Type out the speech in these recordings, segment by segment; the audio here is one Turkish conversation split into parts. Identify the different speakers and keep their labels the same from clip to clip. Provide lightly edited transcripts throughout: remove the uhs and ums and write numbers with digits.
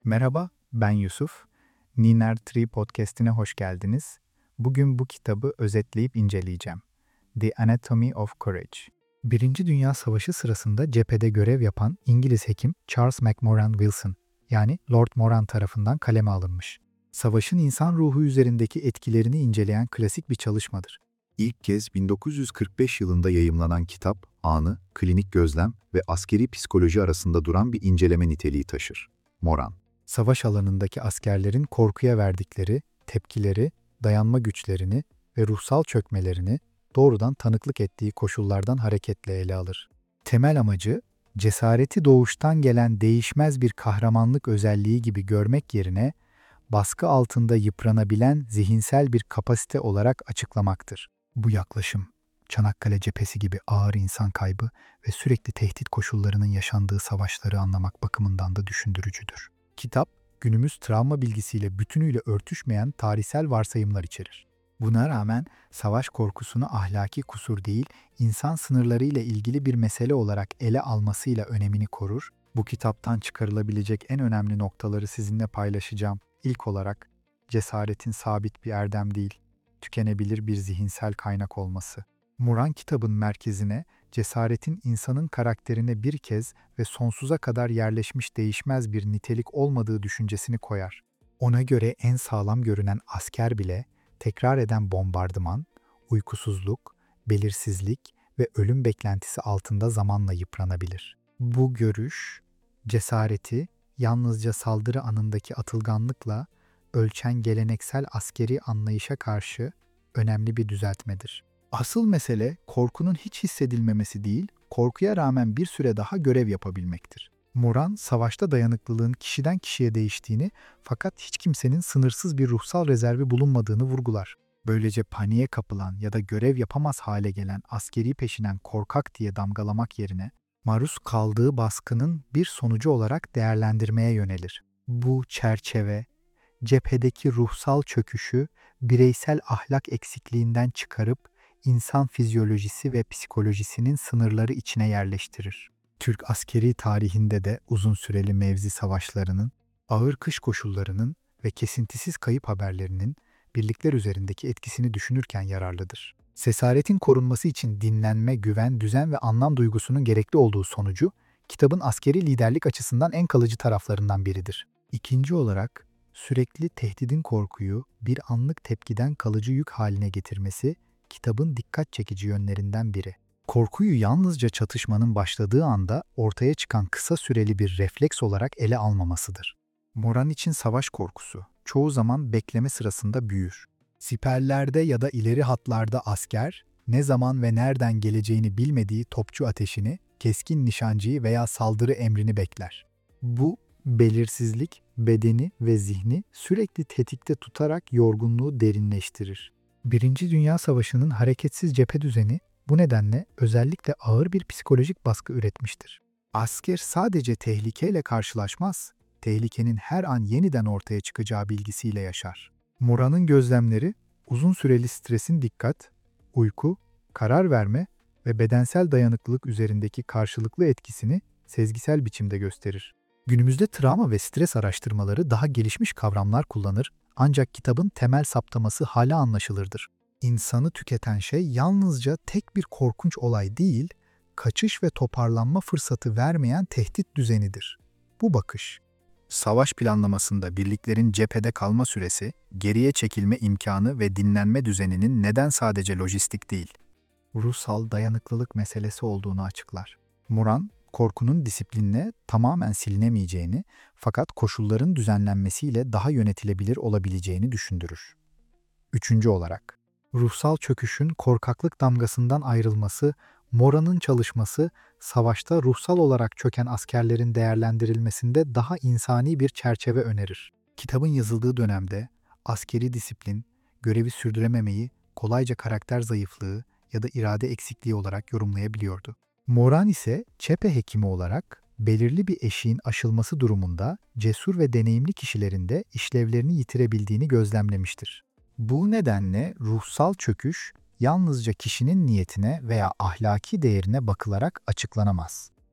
Speaker 1: Merhaba, ben Yusuf. Niner Tree Podcast'ine hoş geldiniz. Bugün bu kitabı özetleyip inceleyeceğim. The Anatomy of Courage. Birinci Dünya Savaşı sırasında cephede görev yapan İngiliz hekim Charles McMorran Wilson, yani Lord Moran tarafından kaleme alınmış. Savaşın insan ruhu üzerindeki etkilerini inceleyen klasik bir çalışmadır.
Speaker 2: İlk kez 1945 yılında yayımlanan kitap, anı, klinik gözlem ve askeri psikoloji arasında duran bir inceleme niteliği taşır. Moran,
Speaker 1: Savaş alanındaki askerlerin korkuya verdikleri tepkileri, dayanma güçlerini ve ruhsal çökmelerini doğrudan tanıklık ettiği koşullardan hareketle ele alır. Temel amacı, cesareti doğuştan gelen değişmez bir kahramanlık özelliği gibi görmek yerine, baskı altında yıpranabilen zihinsel bir kapasite olarak açıklamaktır. Bu yaklaşım, Çanakkale cephesi gibi ağır insan kaybı ve sürekli tehdit koşullarının yaşandığı savaşları anlamak bakımından da düşündürücüdür. Kitap, günümüz travma bilgisiyle bütünüyle örtüşmeyen tarihsel varsayımlar içerir. Buna rağmen savaş korkusunu ahlaki kusur değil, insan sınırlarıyla ilgili bir mesele olarak ele almasıyla önemini korur. Bu kitaptan çıkarılabilecek en önemli noktaları sizinle paylaşacağım. İlk olarak, cesaretin sabit bir erdem değil, tükenebilir bir zihinsel kaynak olması. Moran kitabın merkezine, cesaretin insanın karakterine bir kez ve sonsuza kadar yerleşmiş değişmez bir nitelik olmadığı düşüncesini koyar. Ona göre en sağlam görünen asker bile, tekrar eden bombardıman, uykusuzluk, belirsizlik ve ölüm beklentisi altında zamanla yıpranabilir. Bu görüş, cesareti yalnızca saldırı anındaki atılganlıkla ölçen geleneksel askeri anlayışa karşı önemli bir düzeltmedir. Asıl mesele korkunun hiç hissedilmemesi değil, korkuya rağmen bir süre daha görev yapabilmektir. Moran, savaşta dayanıklılığın kişiden kişiye değiştiğini fakat hiç kimsenin sınırsız bir ruhsal rezervi bulunmadığını vurgular. Böylece paniğe kapılan ya da görev yapamaz hale gelen askeri peşinen korkak diye damgalamak yerine, maruz kaldığı baskının bir sonucu olarak değerlendirmeye yönelir. Bu çerçeve, cephedeki ruhsal çöküşü bireysel ahlak eksikliğinden çıkarıp insan fizyolojisi ve psikolojisinin sınırları içine yerleştirir. Türk askeri tarihinde de uzun süreli mevzi savaşlarının, ağır kış koşullarının ve kesintisiz kayıp haberlerinin birlikler üzerindeki etkisini düşünürken yararlıdır. Cesaretin korunması için dinlenme, güven, düzen ve anlam duygusunun gerekli olduğu sonucu, kitabın askeri liderlik açısından en kalıcı taraflarından biridir. İkinci olarak, sürekli tehdidin korkuyu bir anlık tepkiden kalıcı yük haline getirmesi, kitabın dikkat çekici yönlerinden biri. Korkuyu yalnızca çatışmanın başladığı anda ortaya çıkan kısa süreli bir refleks olarak ele almamasıdır. Moran için savaş korkusu çoğu zaman bekleme sırasında büyür. Siperlerde ya da ileri hatlarda asker, ne zaman ve nereden geleceğini bilmediği topçu ateşini, keskin nişancıyı veya saldırı emrini bekler. Bu belirsizlik bedeni ve zihni sürekli tetikte tutarak yorgunluğu derinleştirir. Birinci Dünya Savaşı'nın hareketsiz cephe düzeni bu nedenle özellikle ağır bir psikolojik baskı üretmiştir. Asker sadece tehlikeyle karşılaşmaz, tehlikenin her an yeniden ortaya çıkacağı bilgisiyle yaşar. Moran'ın gözlemleri, uzun süreli stresin dikkat, uyku, karar verme ve bedensel dayanıklılık üzerindeki karşılıklı etkisini sezgisel biçimde gösterir. Günümüzde travma ve stres araştırmaları daha gelişmiş kavramlar kullanır, ancak kitabın temel saptaması hala anlaşılırdır. İnsanı tüketen şey yalnızca tek bir korkunç olay değil, kaçış ve toparlanma fırsatı vermeyen tehdit düzenidir. Bu bakış, savaş planlamasında birliklerin cephede kalma süresi, geriye çekilme imkanı ve dinlenme düzeninin neden sadece lojistik değil, ruhsal dayanıklılık meselesi olduğunu açıklar. Moran, korkunun disiplinle tamamen silinemeyeceğini fakat koşulların düzenlenmesiyle daha yönetilebilir olabileceğini düşündürür. Üçüncü olarak, ruhsal çöküşün korkaklık damgasından ayrılması, Moran'ın çalışması, savaşta ruhsal olarak çöken askerlerin değerlendirilmesinde daha insani bir çerçeve önerir. Kitabın yazıldığı dönemde askeri disiplin, görevi sürdürememeyi kolayca karakter zayıflığı ya da irade eksikliği olarak yorumlayabiliyordu. Moran ise cephe hekimi olarak belirli bir eşiğin aşılması durumunda cesur ve deneyimli kişilerin de işlevlerini yitirebildiğini gözlemlemiştir. Bu nedenle ruhsal çöküş yalnızca kişinin niyetine veya ahlaki değerine bakılarak açıklanamaz.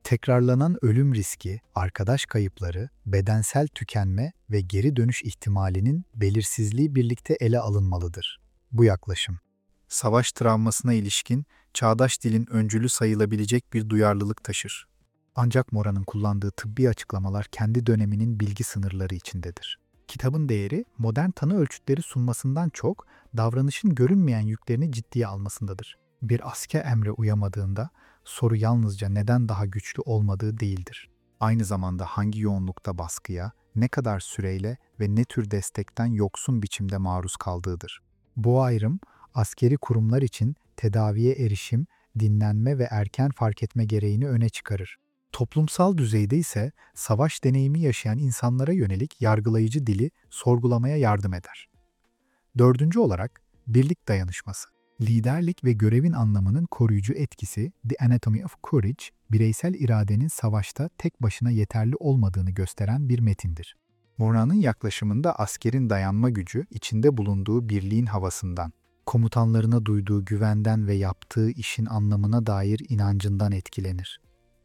Speaker 1: Tekrarlanan ölüm riski, arkadaş kayıpları, bedensel tükenme ve geri dönüş ihtimalinin belirsizliği birlikte ele alınmalıdır. Bu yaklaşım, savaş travmasına ilişkin çağdaş dilin öncülü sayılabilecek bir duyarlılık taşır. Ancak Moran'ın kullandığı tıbbi açıklamalar kendi döneminin bilgi sınırları içindedir. Kitabın değeri, modern tanı ölçütleri sunmasından çok, davranışın görünmeyen yüklerini ciddiye almasındadır. Bir asker emre uyamadığında, soru yalnızca neden daha güçlü olmadığı değildir. Aynı zamanda hangi yoğunlukta baskıya, ne kadar süreyle ve ne tür destekten yoksun biçimde maruz kaldığıdır. Bu ayrım, askeri kurumlar için tedaviye erişim, dinlenme ve erken fark etme gereğini öne çıkarır. Toplumsal düzeyde ise savaş deneyimi yaşayan insanlara yönelik yargılayıcı dili sorgulamaya yardım eder. Dördüncü olarak, birlik dayanışması. Liderlik ve görevin anlamının koruyucu etkisi, The Anatomy of Courage, bireysel iradenin savaşta tek başına yeterli olmadığını gösteren bir metindir. Moran'ın yaklaşımında askerin dayanma gücü, içinde bulunduğu birliğin havasından, komutanlarına duyduğu güvenden ve yaptığı işin anlamına dair inancından etkilenir.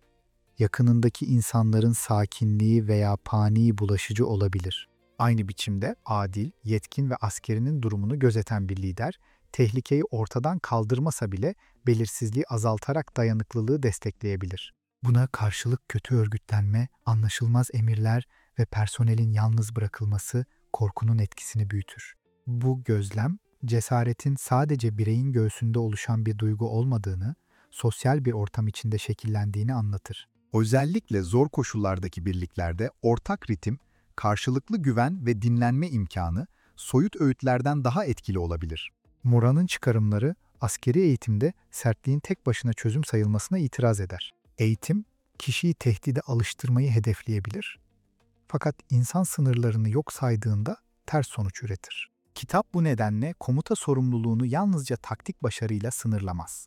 Speaker 1: Yakınındaki insanların sakinliği veya paniği bulaşıcı olabilir. Aynı biçimde adil, yetkin ve askerinin durumunu gözeten bir lider, tehlikeyi ortadan kaldırmasa bile belirsizliği azaltarak dayanıklılığı destekleyebilir. Buna karşılık kötü örgütlenme, anlaşılmaz emirler ve personelin yalnız bırakılması korkunun etkisini büyütür. Bu gözlem, cesaretin sadece bireyin göğsünde oluşan bir duygu olmadığını, sosyal bir ortam içinde şekillendiğini anlatır.
Speaker 2: Özellikle zor koşullardaki birliklerde ortak ritim, karşılıklı güven ve dinlenme imkanı soyut öğütlerden daha etkili olabilir.
Speaker 1: Moran'ın çıkarımları, askeri eğitimde sertliğin tek başına çözüm sayılmasına itiraz eder. Eğitim, kişiyi tehdide alıştırmayı hedefleyebilir. Fakat insan sınırlarını yok saydığında ters sonuç üretir. Kitap bu nedenle komuta sorumluluğunu yalnızca taktik başarıyla sınırlamaz.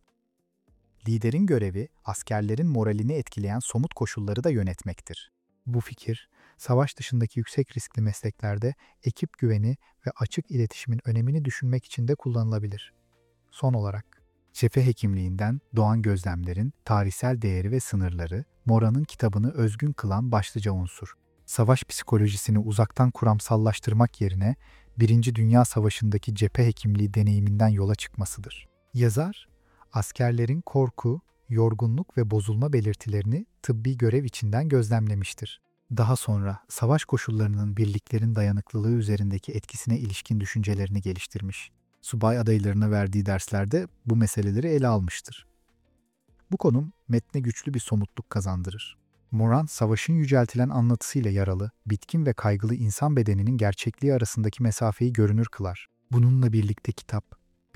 Speaker 1: Liderin görevi, askerlerin moralini etkileyen somut koşulları da yönetmektir. Bu fikir, savaş dışındaki yüksek riskli mesleklerde ekip güveni ve açık iletişimin önemini düşünmek için de kullanılabilir. Son olarak, cephe hekimliğinden doğan gözlemlerin tarihsel değeri ve sınırları, Moran'ın kitabını özgün kılan başlıca unsur. Savaş psikolojisini uzaktan kuramsallaştırmak yerine, Birinci Dünya Savaşı'ndaki cephe hekimliği deneyiminden yola çıkmasıdır. Yazar, askerlerin korku, yorgunluk ve bozulma belirtilerini tıbbi görev içinden gözlemlemiştir. Daha sonra savaş koşullarının birliklerin dayanıklılığı üzerindeki etkisine ilişkin düşüncelerini geliştirmiş. Subay adaylarına verdiği derslerde bu meseleleri ele almıştır. Bu konum metne güçlü bir somutluk kazandırır. Moran, savaşın yüceltilen anlatısıyla yaralı, bitkin ve kaygılı insan bedeninin gerçekliği arasındaki mesafeyi görünür kılar. Bununla birlikte kitap,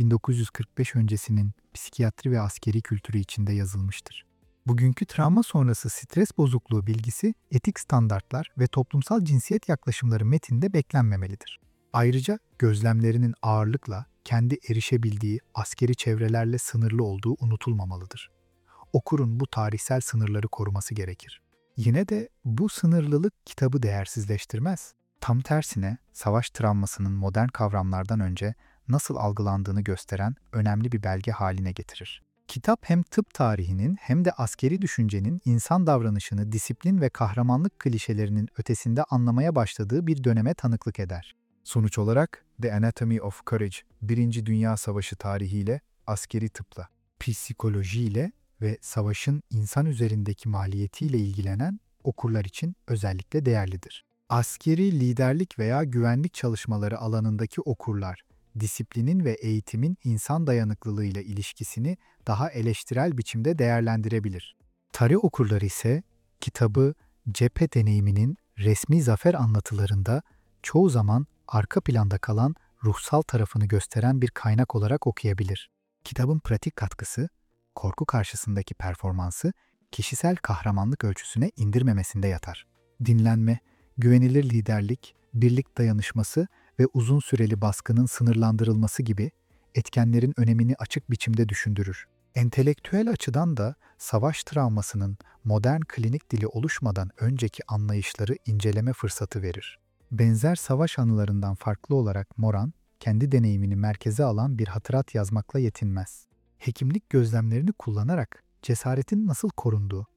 Speaker 1: 1945 öncesinin psikiyatri ve askeri kültürü içinde yazılmıştır. Bugünkü travma sonrası stres bozukluğu bilgisi, etik standartlar ve toplumsal cinsiyet yaklaşımları metinde beklenmemelidir. Ayrıca gözlemlerinin ağırlıkla kendi erişebildiği askeri çevrelerle sınırlı olduğu unutulmamalıdır. Okurun bu tarihsel sınırları koruması gerekir. Yine de bu sınırlılık kitabı değersizleştirmez. Tam tersine savaş travmasının modern kavramlardan önce nasıl algılandığını gösteren önemli bir belge haline getirir. Kitap hem tıp tarihinin hem de askeri düşüncenin insan davranışını disiplin ve kahramanlık klişelerinin ötesinde anlamaya başladığı bir döneme tanıklık eder. Sonuç olarak The Anatomy of Courage, Birinci Dünya Savaşı tarihiyle, askeri tıpla, psikolojiyle ve savaşın insan üzerindeki maliyetiyle ilgilenen okurlar için özellikle değerlidir. Askeri liderlik veya güvenlik çalışmaları alanındaki okurlar, disiplinin ve eğitimin insan dayanıklılığıyla ilişkisini daha eleştirel biçimde değerlendirebilir. Tarih okurları ise kitabı cephe deneyiminin resmi zafer anlatılarında çoğu zaman arka planda kalan ruhsal tarafını gösteren bir kaynak olarak okuyabilir. Kitabın pratik katkısı, korku karşısındaki performansı kişisel kahramanlık ölçüsüne indirmemesinde yatar. Dinlenme, güvenilir liderlik, birlik dayanışması ve uzun süreli baskının sınırlandırılması gibi etkenlerin önemini açık biçimde düşündürür. Entelektüel açıdan da savaş travmasının modern klinik dili oluşmadan önceki anlayışları inceleme fırsatı verir. Benzer savaş anılarından farklı olarak Moran, kendi deneyimini merkeze alan bir hatırat yazmakla yetinmez. Hekimlik gözlemlerini kullanarak cesaretin nasıl korunduğu,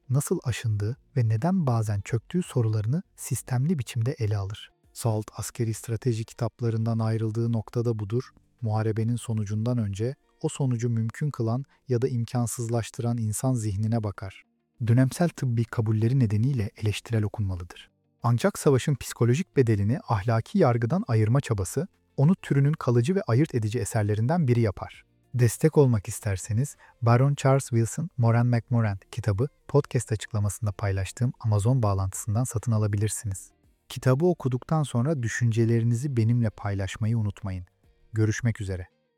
Speaker 1: nasıl aşındığı ve neden bazen çöktüğü sorularını sistemli biçimde ele alır. Salt askeri strateji kitaplarından ayrıldığı nokta da budur. Muharebenin sonucundan önce o sonucu mümkün kılan ya da imkansızlaştıran insan zihnine bakar. Dönemsel tıbbi kabulleri nedeniyle eleştirel okunmalıdır. Ancak savaşın psikolojik bedelini ahlaki yargıdan ayırma çabası, onu türünün kalıcı ve ayırt edici eserlerinden biri yapar. Destek olmak isterseniz Baron Charles Wilson, Moran McMorran kitabı podcast açıklamasında paylaştığım Amazon bağlantısından satın alabilirsiniz. Kitabı okuduktan sonra düşüncelerinizi benimle paylaşmayı unutmayın. Görüşmek üzere.